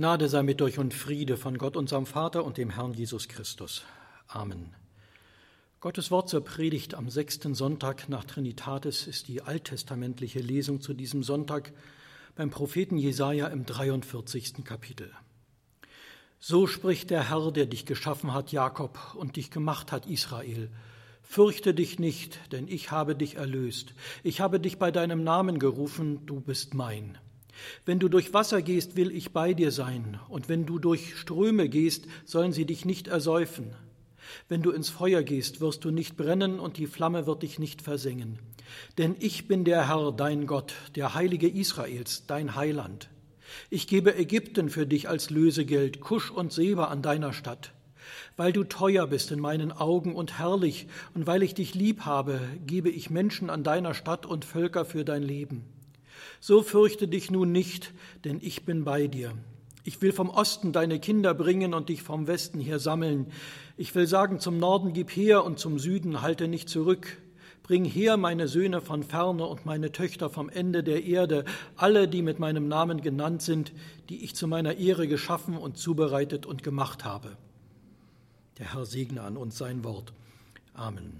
Gnade sei mit euch und Friede von Gott, unserem Vater und dem Herrn Jesus Christus. Amen. Gottes Wort zur Predigt am 6. Sonntag nach Trinitatis ist die alttestamentliche Lesung zu diesem Sonntag beim Propheten Jesaja im 43. Kapitel. So spricht der Herr, der dich geschaffen hat, Jakob, und dich gemacht hat, Israel. Fürchte dich nicht, denn ich habe dich erlöst. Ich habe dich bei deinem Namen gerufen, du bist mein. Wenn du durch Wasser gehst, will ich bei dir sein, und wenn du durch Ströme gehst, sollen sie dich nicht ersäufen. Wenn du ins Feuer gehst, wirst du nicht brennen, und die Flamme wird dich nicht versengen. Denn ich bin der Herr, dein Gott, der Heilige Israels, dein Heiland. Ich gebe Ägypten für dich als Lösegeld, Kusch und Seba an deiner Stadt. Weil du teuer bist in meinen Augen und herrlich, und weil ich dich lieb habe, gebe ich Menschen an deiner Stadt und Völker für dein Leben. So fürchte dich nun nicht, denn ich bin bei dir. Ich will vom Osten deine Kinder bringen und dich vom Westen her sammeln. Ich will sagen, zum Norden gib her und zum Süden halte nicht zurück. Bring her meine Söhne von ferne und meine Töchter vom Ende der Erde, alle, die mit meinem Namen genannt sind, die ich zu meiner Ehre geschaffen und zubereitet und gemacht habe. Der Herr segne an uns sein Wort. Amen.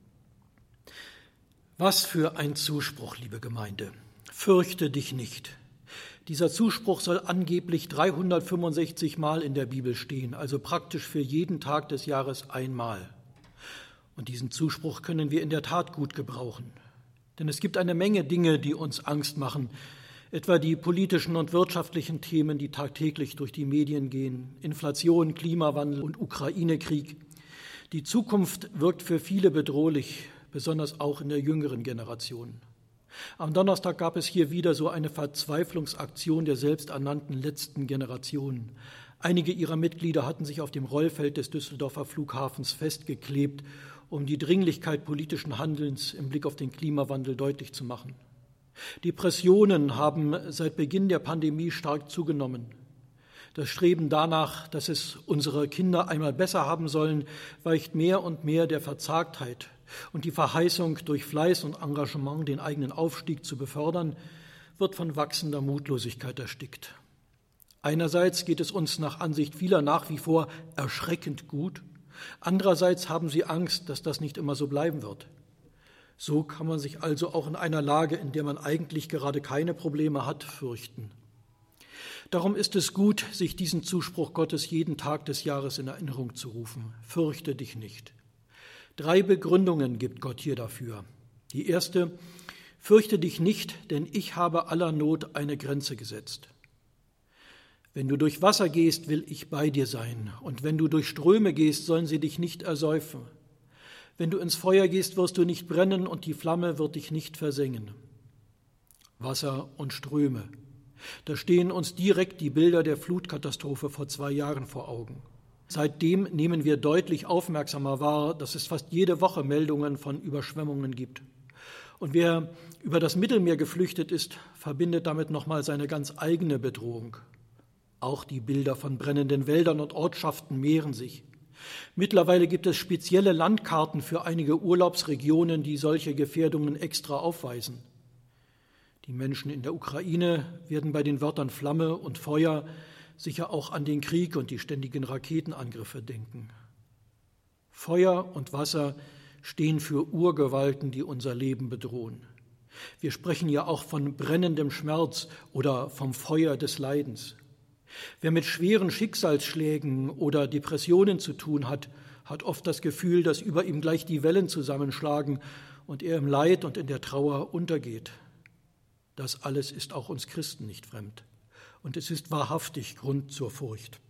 Was für ein Zuspruch, liebe Gemeinde. Fürchte dich nicht. Dieser Zuspruch soll angeblich 365 Mal in der Bibel stehen, also praktisch für jeden Tag des Jahres einmal. Und diesen Zuspruch können wir in der Tat gut gebrauchen. Denn es gibt eine Menge Dinge, die uns Angst machen, etwa die politischen und wirtschaftlichen Themen, die tagtäglich durch die Medien gehen, Inflation, Klimawandel und Ukraine-Krieg. Die Zukunft wirkt für viele bedrohlich, besonders auch in der jüngeren Generation. Am Donnerstag gab es hier wieder so eine Verzweiflungsaktion der selbsternannten letzten Generation. Einige ihrer Mitglieder hatten sich auf dem Rollfeld des Düsseldorfer Flughafens festgeklebt, um die Dringlichkeit politischen Handelns im Blick auf den Klimawandel deutlich zu machen. Depressionen haben seit Beginn der Pandemie stark zugenommen. Das Streben danach, dass es unsere Kinder einmal besser haben sollen, weicht mehr und mehr der Verzagtheit. Und die Verheißung, durch Fleiß und Engagement den eigenen Aufstieg zu befördern, wird von wachsender Mutlosigkeit erstickt. Einerseits geht es uns nach Ansicht vieler nach wie vor erschreckend gut. Andererseits haben sie Angst, dass das nicht immer so bleiben wird. So kann man sich also auch in einer Lage, in der man eigentlich gerade keine Probleme hat, fürchten. Darum ist es gut, sich diesen Zuspruch Gottes jeden Tag des Jahres in Erinnerung zu rufen. Fürchte dich nicht. 3 Begründungen gibt Gott hier dafür. Die erste: Fürchte dich nicht, denn ich habe aller Not eine Grenze gesetzt. Wenn du durch Wasser gehst, will ich bei dir sein, und wenn du durch Ströme gehst, sollen sie dich nicht ersäufen. Wenn du ins Feuer gehst, wirst du nicht brennen, und die Flamme wird dich nicht versengen. Wasser und Ströme. Da stehen uns direkt die Bilder der Flutkatastrophe vor 2 Jahren vor Augen. Seitdem nehmen wir deutlich aufmerksamer wahr, dass es fast jede Woche Meldungen von Überschwemmungen gibt. Und wer über das Mittelmeer geflüchtet ist, verbindet damit nochmal seine ganz eigene Bedrohung. Auch die Bilder von brennenden Wäldern und Ortschaften mehren sich. Mittlerweile gibt es spezielle Landkarten für einige Urlaubsregionen, die solche Gefährdungen extra aufweisen. Die Menschen in der Ukraine werden bei den Wörtern Flamme und Feuer sicher auch an den Krieg und die ständigen Raketenangriffe denken. Feuer und Wasser stehen für Urgewalten, die unser Leben bedrohen. Wir sprechen ja auch von brennendem Schmerz oder vom Feuer des Leidens. Wer mit schweren Schicksalsschlägen oder Depressionen zu tun hat, hat oft das Gefühl, dass über ihm gleich die Wellen zusammenschlagen und er im Leid und in der Trauer untergeht. Das alles ist auch uns Christen nicht fremd. Und es ist wahrhaftig Grund zur Furcht.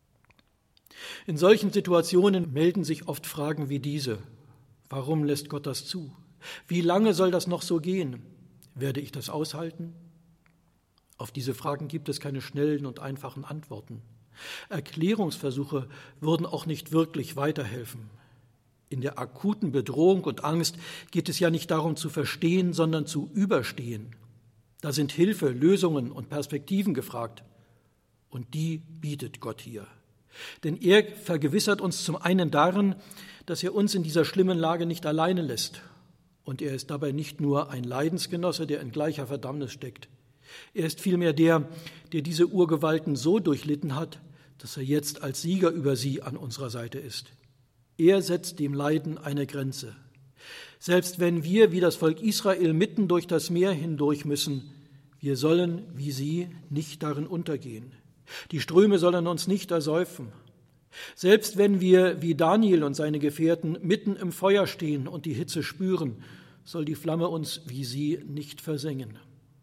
In solchen Situationen melden sich oft Fragen wie diese: Warum lässt Gott das zu? Wie lange soll das noch so gehen? Werde ich das aushalten? Auf diese Fragen gibt es keine schnellen und einfachen Antworten. Erklärungsversuche würden auch nicht wirklich weiterhelfen. In der akuten Bedrohung und Angst geht es ja nicht darum zu verstehen, sondern zu überstehen. Da sind Hilfe, Lösungen und Perspektiven gefragt. Und die bietet Gott hier. Denn er vergewissert uns zum einen darin, dass er uns in dieser schlimmen Lage nicht alleine lässt. Und er ist dabei nicht nur ein Leidensgenosse, der in gleicher Verdammnis steckt. Er ist vielmehr der diese Urgewalten so durchlitten hat, dass er jetzt als Sieger über sie an unserer Seite ist. Er setzt dem Leiden eine Grenze. Selbst wenn wir, wie das Volk Israel, mitten durch das Meer hindurch müssen, wir sollen, wie sie, nicht darin untergehen. Die Ströme sollen uns nicht ersäufen. Selbst wenn wir, wie Daniel und seine Gefährten, mitten im Feuer stehen und die Hitze spüren, soll die Flamme uns, wie sie, nicht versengen.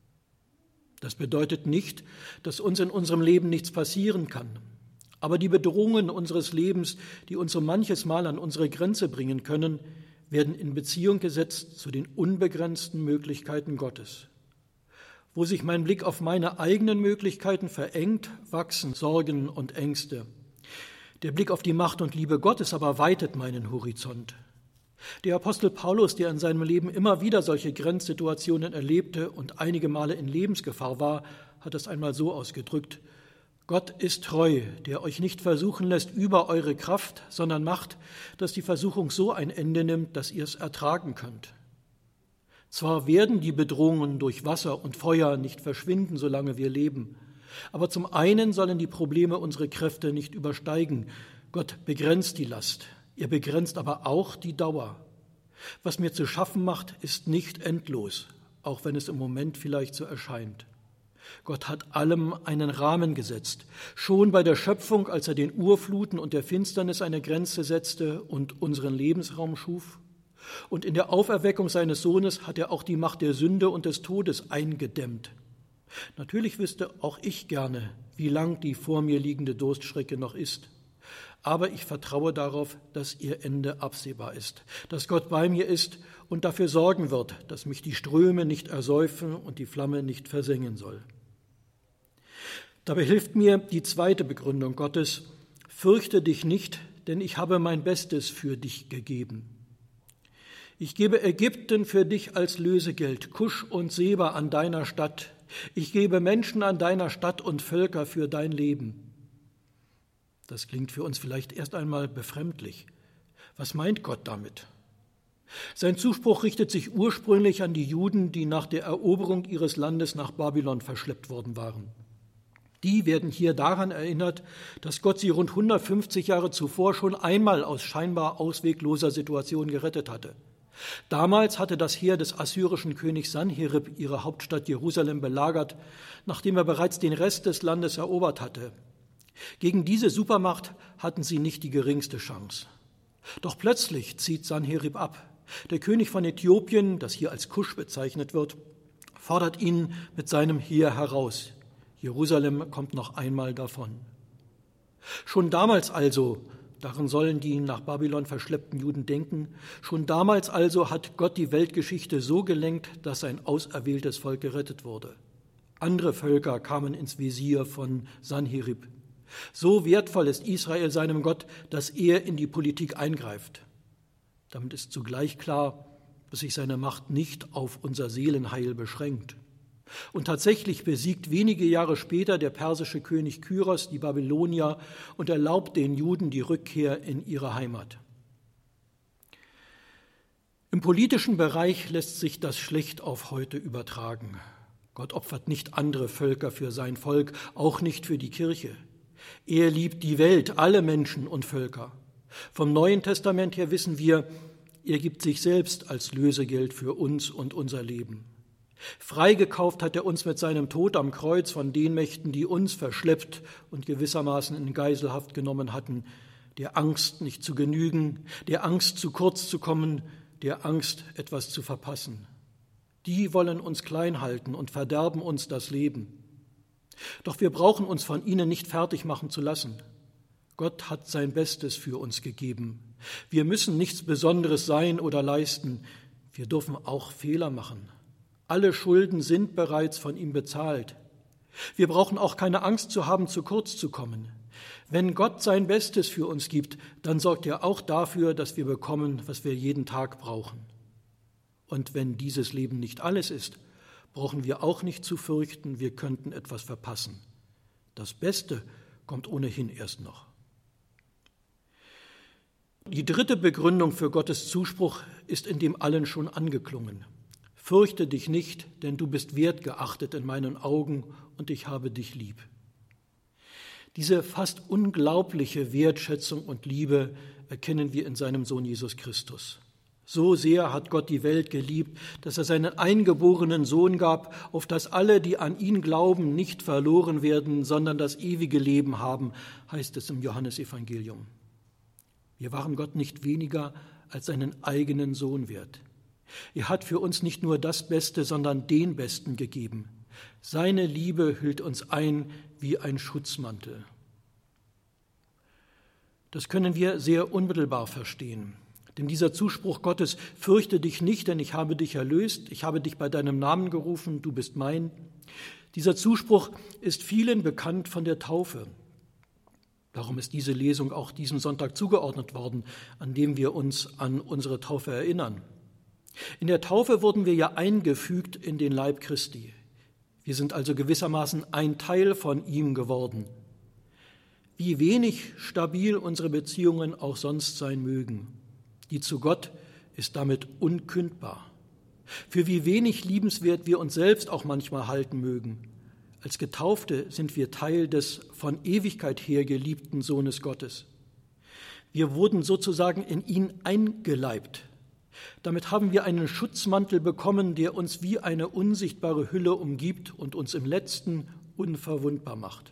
Das bedeutet nicht, dass uns in unserem Leben nichts passieren kann. Aber die Bedrohungen unseres Lebens, die uns so manches Mal an unsere Grenze bringen können, werden in Beziehung gesetzt zu den unbegrenzten Möglichkeiten Gottes. Wo sich mein Blick auf meine eigenen Möglichkeiten verengt, wachsen Sorgen und Ängste. Der Blick auf die Macht und Liebe Gottes aber weitet meinen Horizont. Der Apostel Paulus, der in seinem Leben immer wieder solche Grenzsituationen erlebte und einige Male in Lebensgefahr war, hat es einmal so ausgedrückt: Gott ist treu, der euch nicht versuchen lässt über eure Kraft, sondern macht, dass die Versuchung so ein Ende nimmt, dass ihr es ertragen könnt. Zwar werden die Bedrohungen durch Wasser und Feuer nicht verschwinden, solange wir leben, aber zum einen sollen die Probleme unsere Kräfte nicht übersteigen. Gott begrenzt die Last, er begrenzt aber auch die Dauer. Was mir zu schaffen macht, ist nicht endlos, auch wenn es im Moment vielleicht so erscheint. Gott hat allem einen Rahmen gesetzt. Schon bei der Schöpfung, als er den Urfluten und der Finsternis eine Grenze setzte und unseren Lebensraum schuf. Und in der Auferweckung seines Sohnes hat er auch die Macht der Sünde und des Todes eingedämmt. Natürlich wüsste auch ich gerne, wie lang die vor mir liegende Durststrecke noch ist. Aber ich vertraue darauf, dass ihr Ende absehbar ist, dass Gott bei mir ist und dafür sorgen wird, dass mich die Ströme nicht ersäufen und die Flamme nicht versengen soll. Dabei hilft mir die zweite Begründung Gottes: Fürchte dich nicht, denn ich habe mein Bestes für dich gegeben. Ich gebe Ägypten für dich als Lösegeld, Kusch und Seba an deiner Stadt. Ich gebe Menschen an deiner Stadt und Völker für dein Leben. Das klingt für uns vielleicht erst einmal befremdlich. Was meint Gott damit? Sein Zuspruch richtet sich ursprünglich an die Juden, die nach der Eroberung ihres Landes nach Babylon verschleppt worden waren. Die werden hier daran erinnert, dass Gott sie rund 150 Jahre zuvor schon einmal aus scheinbar auswegloser Situation gerettet hatte. Damals hatte das Heer des assyrischen Königs Sanherib ihre Hauptstadt Jerusalem belagert, nachdem er bereits den Rest des Landes erobert hatte. Gegen diese Supermacht hatten sie nicht die geringste Chance. Doch plötzlich zieht Sanherib ab. Der König von Äthiopien, das hier als Kusch bezeichnet wird, fordert ihn mit seinem Heer heraus. Jerusalem kommt noch einmal davon. Schon damals also, daran sollen die nach Babylon verschleppten Juden denken, schon damals also hat Gott die Weltgeschichte so gelenkt, dass sein auserwähltes Volk gerettet wurde. Andere Völker kamen ins Visier von Sanherib. So wertvoll ist Israel seinem Gott, dass er in die Politik eingreift. Damit ist zugleich klar, dass sich seine Macht nicht auf unser Seelenheil beschränkt. Und tatsächlich besiegt wenige Jahre später der persische König Kyros die Babylonier und erlaubt den Juden die Rückkehr in ihre Heimat. Im politischen Bereich lässt sich das schlecht auf heute übertragen. Gott opfert nicht andere Völker für sein Volk, auch nicht für die Kirche. Er liebt die Welt, alle Menschen und Völker. Vom Neuen Testament her wissen wir, er gibt sich selbst als Lösegeld für uns und unser Leben. Freigekauft hat er uns mit seinem Tod am Kreuz von den Mächten, die uns verschleppt und gewissermaßen in Geiselhaft genommen hatten, der Angst nicht zu genügen, der Angst zu kurz zu kommen, der Angst etwas zu verpassen. Die wollen uns klein halten und verderben uns das Leben. Doch wir brauchen uns von ihnen nicht fertig machen zu lassen. Gott hat sein Bestes für uns gegeben. Wir müssen nichts Besonderes sein oder leisten. Wir dürfen auch Fehler machen. Alle Schulden sind bereits von ihm bezahlt. Wir brauchen auch keine Angst zu haben, zu kurz zu kommen. Wenn Gott sein Bestes für uns gibt, dann sorgt er auch dafür, dass wir bekommen, was wir jeden Tag brauchen. Und wenn dieses Leben nicht alles ist, brauchen wir auch nicht zu fürchten, wir könnten etwas verpassen. Das Beste kommt ohnehin erst noch. Die dritte Begründung für Gottes Zuspruch ist in dem allen schon angeklungen. Fürchte dich nicht, denn du bist wertgeachtet in meinen Augen und ich habe dich lieb. Diese fast unglaubliche Wertschätzung und Liebe erkennen wir in seinem Sohn Jesus Christus. So sehr hat Gott die Welt geliebt, dass er seinen eingeborenen Sohn gab, auf dass alle, die an ihn glauben, nicht verloren werden, sondern das ewige Leben haben, heißt es im Johannesevangelium. Wir waren Gott nicht weniger als seinen eigenen Sohn wert. Er hat für uns nicht nur das Beste, sondern den Besten gegeben. Seine Liebe hüllt uns ein wie ein Schutzmantel. Das können wir sehr unmittelbar verstehen. Denn dieser Zuspruch Gottes, fürchte dich nicht, denn ich habe dich erlöst, ich habe dich bei deinem Namen gerufen, du bist mein. Dieser Zuspruch ist vielen bekannt von der Taufe. Darum ist diese Lesung auch diesem Sonntag zugeordnet worden, an dem wir uns an unsere Taufe erinnern. In der Taufe wurden wir ja eingefügt in den Leib Christi. Wir sind also gewissermaßen ein Teil von ihm geworden. Wie wenig stabil unsere Beziehungen auch sonst sein mögen, die zu Gott ist damit unkündbar. Für wie wenig liebenswert wir uns selbst auch manchmal halten mögen. Als Getaufte sind wir Teil des von Ewigkeit her geliebten Sohnes Gottes. Wir wurden sozusagen in ihn eingeleibt. Damit haben wir einen Schutzmantel bekommen, der uns wie eine unsichtbare Hülle umgibt und uns im Letzten unverwundbar macht.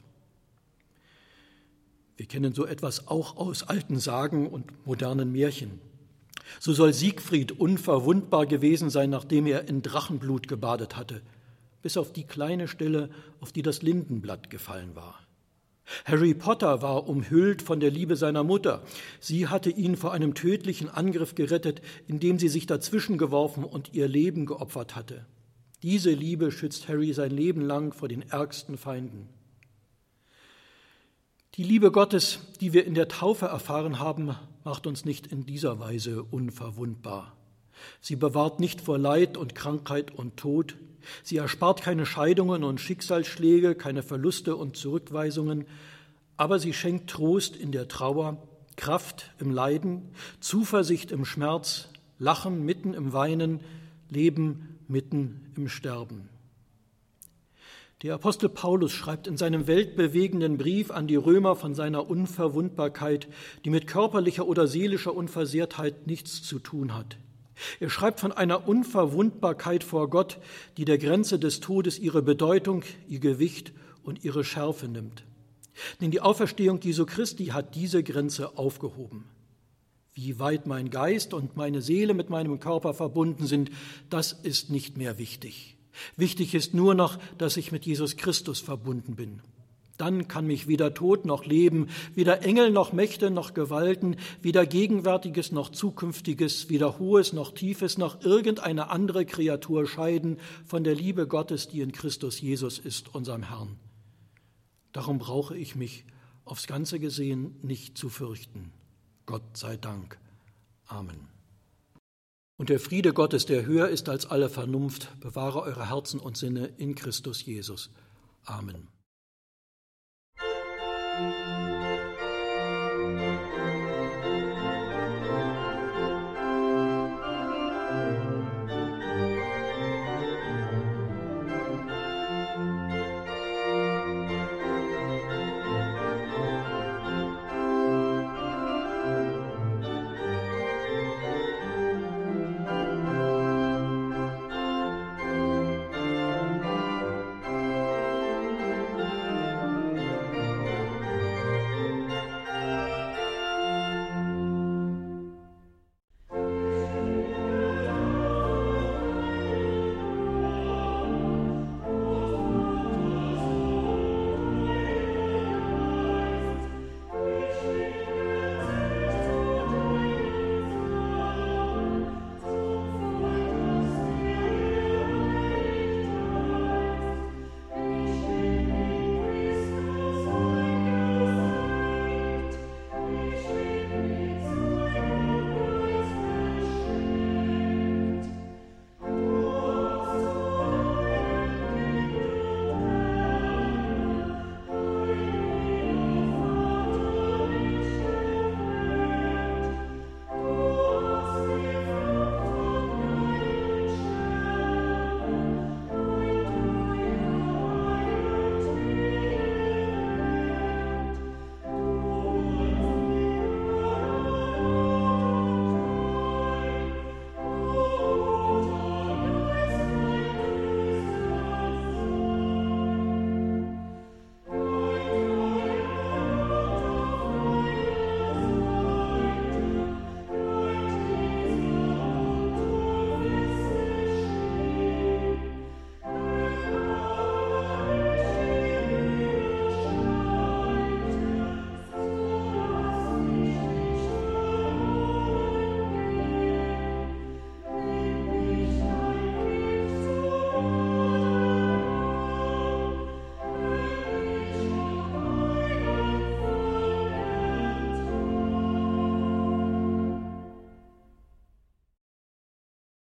Wir kennen so etwas auch aus alten Sagen und modernen Märchen. So soll Siegfried unverwundbar gewesen sein, nachdem er in Drachenblut gebadet hatte, bis auf die kleine Stelle, auf die das Lindenblatt gefallen war. Harry Potter war umhüllt von der Liebe seiner Mutter. Sie hatte ihn vor einem tödlichen Angriff gerettet, indem sie sich dazwischen geworfen und ihr Leben geopfert hatte. Diese Liebe schützt Harry sein Leben lang vor den ärgsten Feinden. Die Liebe Gottes, die wir in der Taufe erfahren haben, macht uns nicht in dieser Weise unverwundbar. Sie bewahrt nicht vor Leid und Krankheit und Tod. Sie erspart keine Scheidungen und Schicksalsschläge, keine Verluste und Zurückweisungen, aber sie schenkt Trost in der Trauer, Kraft im Leiden, Zuversicht im Schmerz, Lachen mitten im Weinen, Leben mitten im Sterben. Der Apostel Paulus schreibt in seinem weltbewegenden Brief an die Römer von seiner Unverwundbarkeit, die mit körperlicher oder seelischer Unversehrtheit nichts zu tun hat. Er schreibt von einer Unverwundbarkeit vor Gott, die der Grenze des Todes ihre Bedeutung, ihr Gewicht und ihre Schärfe nimmt. Denn die Auferstehung Jesu Christi hat diese Grenze aufgehoben. Wie weit mein Geist und meine Seele mit meinem Körper verbunden sind, das ist nicht mehr wichtig. Wichtig ist nur noch, dass ich mit Jesus Christus verbunden bin. Dann kann mich weder Tod noch Leben, weder Engel noch Mächte noch Gewalten, weder Gegenwärtiges noch Zukünftiges, weder Hohes noch Tiefes noch irgendeine andere Kreatur scheiden von der Liebe Gottes, die in Christus Jesus ist, unserem Herrn. Darum brauche ich mich aufs Ganze gesehen nicht zu fürchten. Gott sei Dank. Amen. Und der Friede Gottes, der höher ist als alle Vernunft, bewahre eure Herzen und Sinne in Christus Jesus. Amen.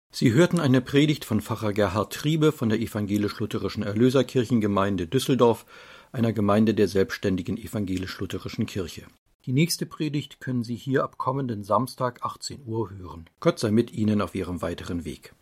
Sie hörten eine Predigt von Pfarrer Gerhard Triebe von der Evangelisch-Lutherischen Erlöserkirchengemeinde Düsseldorf, einer Gemeinde der selbstständigen Evangelisch-Lutherischen Kirche. Die nächste Predigt können Sie hier ab kommenden Samstag 18 Uhr hören. Gott sei mit Ihnen auf Ihrem weiteren Weg.